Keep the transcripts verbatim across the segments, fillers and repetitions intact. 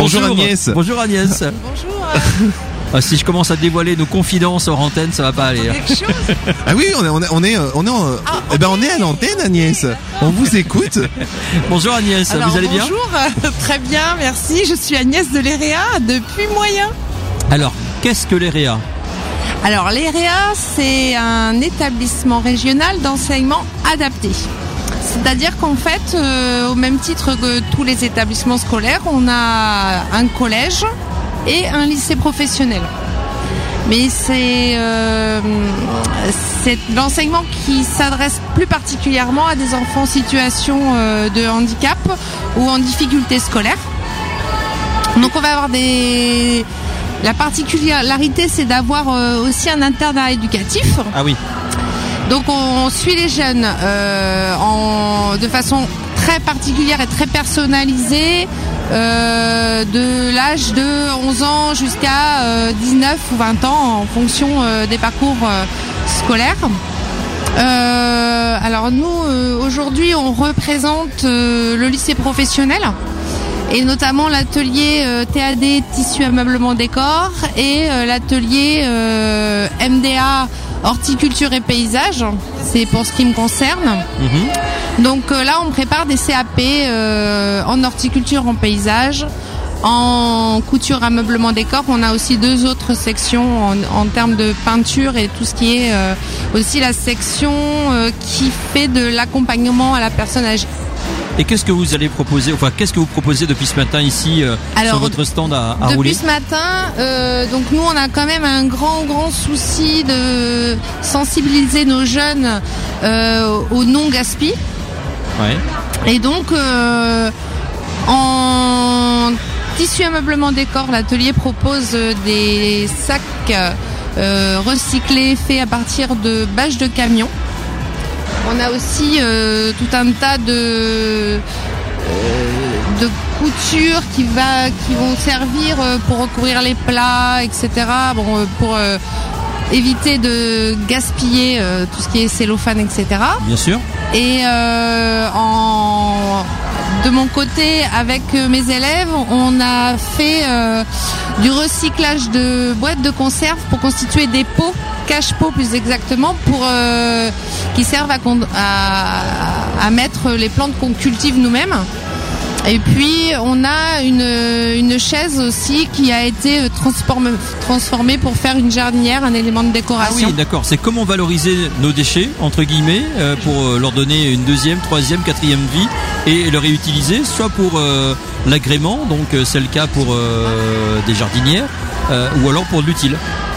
Bonjour, Bonjour Agnès. Bonjour Agnès. Bonjour. Ah, si je commence à dévoiler nos confidences hors antenne, ça va pas aller. Quelque chose. Ah oui, on est, on est, on est, on est, en, ah, eh ben on est à l'antenne, Agnès. On vous écoute. Bonjour Agnès, Alors, vous allez bien? Bonjour, très bien, merci. Je suis Agnès de l'E R E A depuis Moyen. Alors, qu'est-ce que l'E R E A? Alors, l'E R E A, c'est un établissement régional d'enseignement adapté. C'est-à-dire qu'en fait, euh, au même titre que tous les établissements scolaires, on a un collège et un lycée professionnel. Mais c'est, euh, c'est l'enseignement qui s'adresse plus particulièrement à des enfants en situation euh, de handicap ou en difficulté scolaire. Donc on va avoir des... La particularité, c'est d'avoir euh, aussi un internat éducatif. Ah oui. Donc on suit les jeunes euh, en, de façon très particulière et très personnalisée, euh, de l'âge de onze ans jusqu'à euh, dix-neuf ou vingt ans en fonction euh, des parcours euh, scolaires. Euh, alors nous, euh, aujourd'hui, on représente euh, le lycée professionnel et notamment l'atelier euh, T A D, tissu ameublement décor, et euh, l'atelier euh, M D A, horticulture et paysage. C'est pour ce qui me concerne. Mmh. Donc euh, là, on prépare des C A P euh, en horticulture, en paysage, en couture, ameublement décor. On a aussi deux autres sections en, en termes de peinture et tout ce qui est euh, aussi la section euh, qui fait de l'accompagnement à la personne âgée. Et qu'est-ce que vous allez proposer, enfin qu'est-ce que vous proposez depuis ce matin ici euh, Alors, sur votre stand à, à depuis rouler? Depuis ce matin, euh, donc nous on a quand même un grand grand souci de sensibiliser nos jeunes euh, au non gaspille. Ouais. Et donc euh, en tissu ameublement décor, l'atelier propose des sacs euh, recyclés faits à partir de bâches de camion. On a aussi euh, tout un tas de, euh, de coutures qui, va, qui vont servir pour recouvrir les plats, et cetera. Bon, pour euh, éviter de gaspiller euh, tout ce qui est cellophane, et cetera. Bien sûr. Et euh, en, de mon côté, avec mes élèves, on a fait euh, du recyclage de boîtes de conserve pour constituer des pots, cache-pots plus exactement, pour euh, qui servent à, à, à mettre les plantes qu'on cultive nous-mêmes. Et puis on a une, une chaise aussi qui a été transformée, transformée pour faire une jardinière, un élément de décoration. Ah oui, d'accord. C'est comment valoriser nos déchets, entre guillemets, euh, pour leur donner une deuxième, troisième, quatrième vie et le réutiliser, soit pour euh, l'agrément, donc euh, c'est le cas pour euh, des jardinières, euh, ou alors pour de l'utile.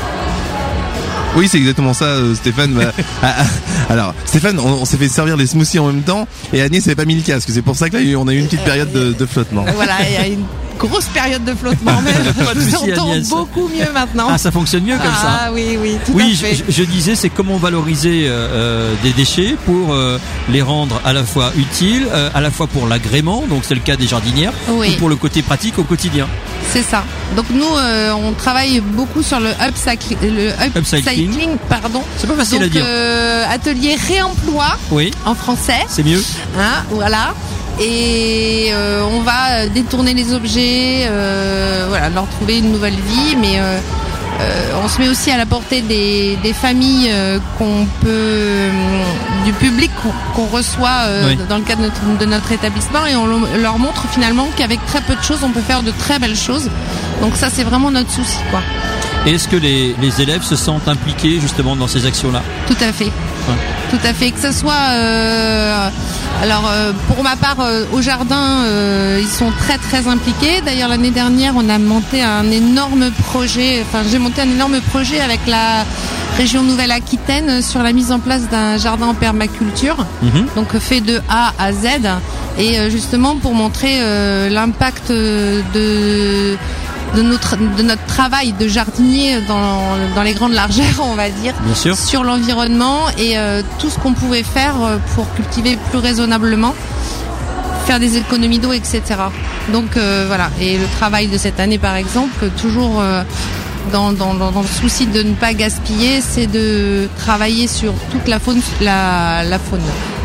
Oui, c'est exactement ça, euh, Stéphane. Bah, ah, ah, alors, Stéphane, on, on s'est fait servir les smoothies en même temps, et Agnès n'avait pas mis le casque. C'est pour ça que là, on a eu une petite période de, de flottement. Voilà, il y a une grosse période de flottement. Même. Pas de Je souci, vous entends Agnès. beaucoup mieux maintenant. Ah, ça fonctionne mieux comme ah, ça. Ah oui, oui, tout oui, à fait. Je, je disais, c'est comment valoriser euh, des déchets pour euh, les rendre à la fois utiles, euh, à la fois pour l'agrément, donc c'est le cas des jardinières, oui. ou pour le côté pratique au quotidien. C'est ça. Donc nous, euh, on travaille beaucoup sur le upcycling, le upcycling, upcycling pardon. C'est pas facile Donc, à dire. Euh, atelier réemploi, oui. en français. C'est mieux. Hein, voilà. Et euh, on va détourner les objets, euh, voilà, leur trouver une nouvelle vie, mais euh, euh, on se met aussi à la portée des, des familles euh, qu'on peut, euh, du public qu'on, qu'on reçoit euh, oui. dans le cadre de notre, de notre établissement, et on leur montre finalement qu'avec très peu de choses, on peut faire de très belles choses. Donc ça, c'est vraiment notre souci, quoi. Et est-ce que les, les élèves se sentent impliqués justement dans ces actions-là? Tout à fait. Ouais. Tout à fait. Que ce soit, euh, alors euh, pour ma part, euh, au jardin, euh, ils sont très très impliqués. D'ailleurs, l'année dernière, on a monté un énorme projet. Enfin, j'ai monté un énorme projet avec la région Nouvelle-Aquitaine sur la mise en place d'un jardin en permaculture, mmh. donc fait de A à Z, et euh, justement pour montrer euh, l'impact de De notre, de notre travail de jardinier dans, dans les grandes largeurs, on va dire, bien sûr, sur l'environnement, et euh, tout ce qu'on pouvait faire pour cultiver plus raisonnablement, faire des économies d'eau, et cetera. Donc euh, voilà, et le travail de cette année par exemple, toujours euh, dans, dans, dans le souci de ne pas gaspiller, c'est de travailler sur toute la faune, la, la faune,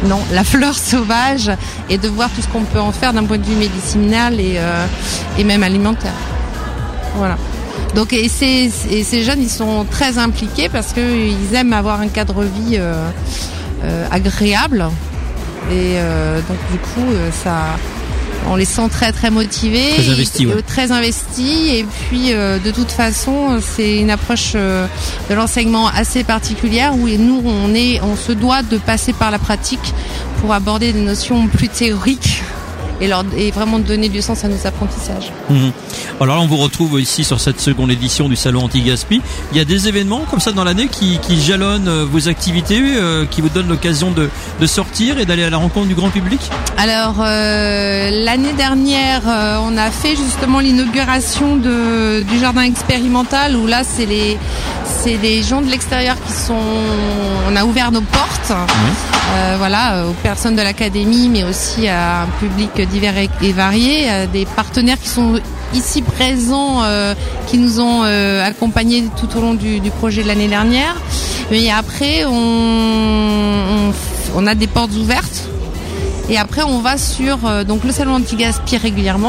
non, la fleur sauvage et de voir tout ce qu'on peut en faire d'un point de vue médicinal et, euh, et même alimentaire. Voilà. Donc et ces, et ces jeunes, ils sont très impliqués parce qu'ils aiment avoir un cadre de vie euh, euh, agréable et euh, donc du coup euh, ça, on les sent très très motivés, très investis, ouais. très investis et puis euh, de toute façon c'est une approche euh, de l'enseignement assez particulière où nous on est, on se doit de passer par la pratique pour aborder des notions plus théoriques. Et, leur, et vraiment donner du sens à nos apprentissages. Mmh. Alors là, on vous retrouve ici sur cette seconde édition du Salon Anti-Gaspi. Il y a des événements comme ça dans l'année qui, qui jalonnent vos activités, euh, qui vous donnent l'occasion de, de sortir et d'aller à la rencontre du grand public. Alors, euh, l'année dernière, euh, on a fait justement l'inauguration de, du jardin expérimental où là, c'est les, c'est les gens de l'extérieur qui sont... On a ouvert nos portes. Mmh. Euh, voilà, aux personnes de l'académie, mais aussi à un public divers et varié, à des partenaires qui sont ici présents, euh, qui nous ont euh, accompagnés tout au long du, du projet de l'année dernière. Mais après, on, on, on a des portes ouvertes. Et après, on va sur euh, donc le salon Anti-Gaspi régulièrement.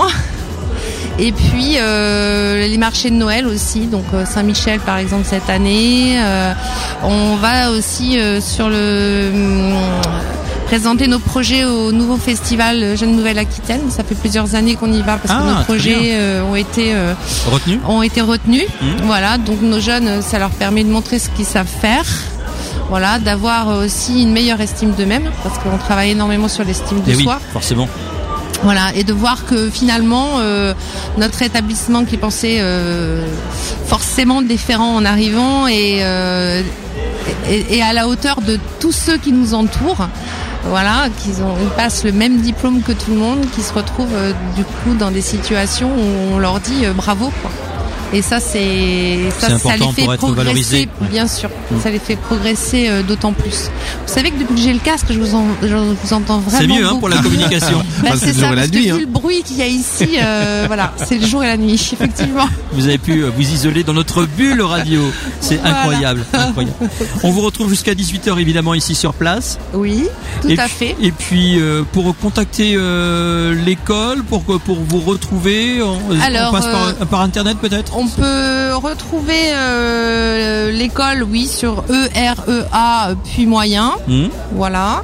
Et puis euh, les marchés de Noël aussi, donc euh, Saint-Michel par exemple cette année. Euh, on va aussi euh, sur le euh, présenter nos projets au nouveau festival Jeune Nouvelle-Aquitaine. Ça fait plusieurs années qu'on y va parce ah, que nos projets euh, ont été euh, retenus. Ont été retenus. Mmh. Voilà, donc nos jeunes, ça leur permet de montrer ce qu'ils savent faire. Voilà, d'avoir aussi une meilleure estime d'eux-mêmes parce qu'on travaille énormément sur l'estime de et soi. Oui, forcément. Voilà, et de voir que finalement euh, notre établissement qui est pensé euh, forcément différent en arrivant et, euh, et, et à la hauteur de tous ceux qui nous entourent, voilà, qu'ils ont, ils passent le même diplôme que tout le monde, qui se retrouvent euh, du coup dans des situations où on leur dit euh, bravo quoi. Et ça, c'est ça, c'est ça les fait pour être progresser, valorisé. bien sûr. Mmh. Ça les fait progresser euh, d'autant plus. Vous savez que depuis que j'ai le casque, je vous, en, je vous entends vraiment. C'est mieux hein, beaucoup. pour la communication. Bah, bah, c'est, c'est ça, le jour et la parce nuit, que hein. vu le bruit qu'il y a ici, euh, voilà, c'est le jour et la nuit, effectivement. Vous avez pu vous isoler dans notre bulle radio. C'est Voilà. incroyable, incroyable. On vous retrouve jusqu'à dix-huit heures évidemment ici sur place. Oui, tout et à puis, fait. Et puis euh, pour contacter euh, l'école, pour pour vous retrouver, on, Alors, on passe par, euh, par internet peut-être. On peut retrouver euh, l'école, oui, sur E R E A puis moyen, Mmh. voilà.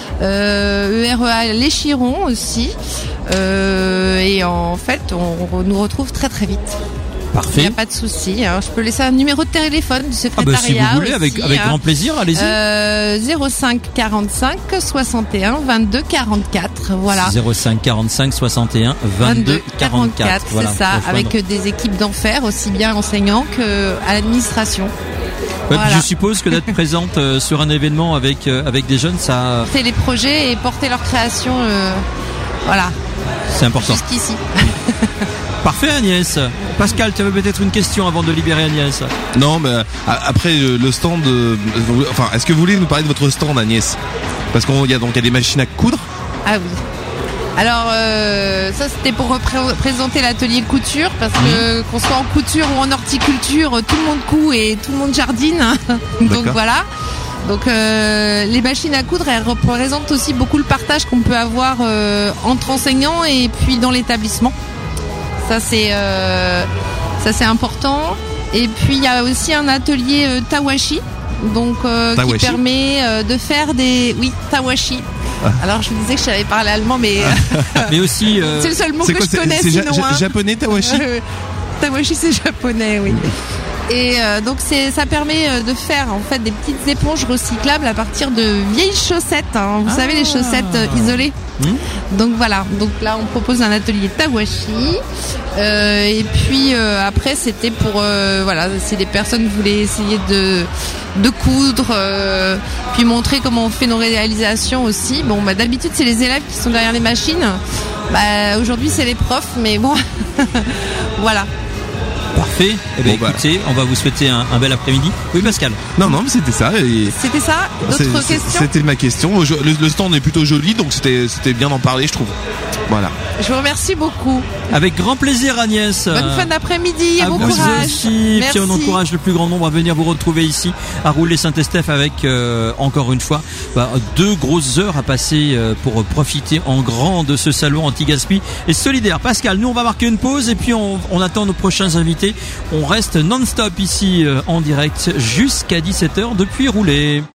Euh, E R E A Les Chirons aussi. Euh, et en fait, on, on nous retrouve très très vite. Il n'y Parfait. a pas de souci. Hein. Je peux laisser un numéro de téléphone du Ah bah, secrétariat si vous voulez, aussi, avec, avec hein. grand plaisir, allez-y. Euh, zéro cinq quarante-cinq soixante et un vingt-deux quarante-quatre. Voilà. zéro cinq quarante-cinq soixante et un vingt-deux quarante-quatre. Voilà, c'est ça, pour avec joindre. des équipes d'enfer, aussi bien enseignants qu'à l'administration. Ouais, Voilà. Je suppose que d'être présente euh, sur un événement avec euh, avec des jeunes, ça, Porter les projets et porter leur création, euh, voilà, c'est important. jusqu'ici. Parfait Agnès. Pascal, tu avais peut-être une question avant de libérer Agnès. Non, mais a- après euh, le stand, euh, enfin, est-ce que vous voulez nous parler de votre stand, Agnès? Parce qu'il y a donc il y a des machines à coudre. Ah oui. Alors euh, ça c'était pour repré- présenter l'atelier couture parce que qu'on soit en couture ou en horticulture, tout le monde coud et tout le monde jardine. Donc D'accord. voilà. Donc euh, les machines à coudre, elles représentent aussi beaucoup le partage qu'on peut avoir euh, entre enseignants et puis dans l'établissement. Ça c'est euh, ça c'est important. Et puis il y a aussi un atelier euh, tawashi, donc euh, Tawashi. qui permet euh, de faire des oui tawashi. Alors je vous disais que je savais parler allemand, mais Mais aussi, euh, c'est le seul mot C'est que quoi, je c'est, connais c'est ja- sinon. ja- hein. japonais, tawashi? Euh, Tawashi c'est japonais, oui. Et euh, donc c'est, ça permet euh, de faire en fait des petites éponges recyclables à partir de vieilles chaussettes. Hein. Vous Ah. savez les chaussettes euh, isolées. Hmm. Donc voilà. Donc là on propose un atelier tawashi. Euh, et puis euh, après c'était pour euh, voilà si les personnes voulaient essayer de de coudre, euh, puis montrer comment on fait nos réalisations aussi. Bon bah d'habitude c'est les élèves qui sont derrière les machines. Bah aujourd'hui c'est les profs, mais bon voilà. Parfait. Parfait. Eh ben, Bon, bah. écoutez, on va vous souhaiter un, un bel après-midi. Oui, Pascal. Non, non, mais c'était ça. Et C'était ça. c'est- D'autres c'est- questions? C'était ma question. Je- Le, le stand est plutôt joli, donc c'était c'était bien d'en parler, je trouve. Voilà. Je vous remercie beaucoup. Avec grand plaisir, Agnès. Bonne fin d'après-midi et À bon vous courage. aussi. Et Merci. puis on encourage le plus grand nombre à venir vous retrouver ici à Rouler Saint-Estèphe avec euh, encore une fois bah, deux grosses heures à passer euh, pour profiter en grand de ce salon anti-gaspi et solidaire. Pascal, nous on va marquer une pause et puis on, on attend nos prochains invités. On reste non-stop ici euh, en direct jusqu'à dix-sept heures depuis Rouler.